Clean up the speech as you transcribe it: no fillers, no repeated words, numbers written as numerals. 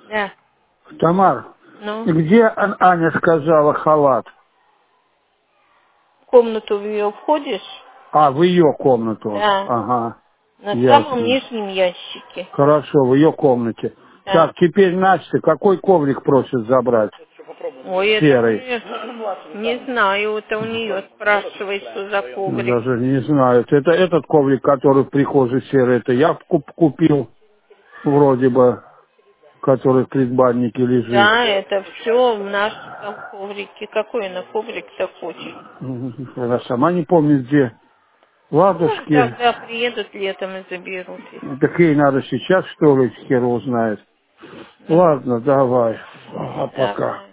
Да. Тамар, Ну, где Аня сказала халат? в комнату в ее входишь? А, в ее комнату. Да. Ага, На самом ясно. нижнем ящике. Хорошо, в ее комнате. Да. Так, теперь Настя, какой коврик просит забрать? Ой, это Серый. не знаю, это у нее спрашивай, что за Ну, коврик. даже не знаю. Это этот коврик, который в прихожей серый, это я купил, вроде бы, который в предбаннике лежит. Да, это все в нашем коврике. Какой она коврик-то хочет? Она сама не помнит где. Ну, Ладушки. тогда приедут летом и заберут их. Так ей надо сейчас, что ли, хер его знает. Ну, Ладно, давай. Ага, пока. давай.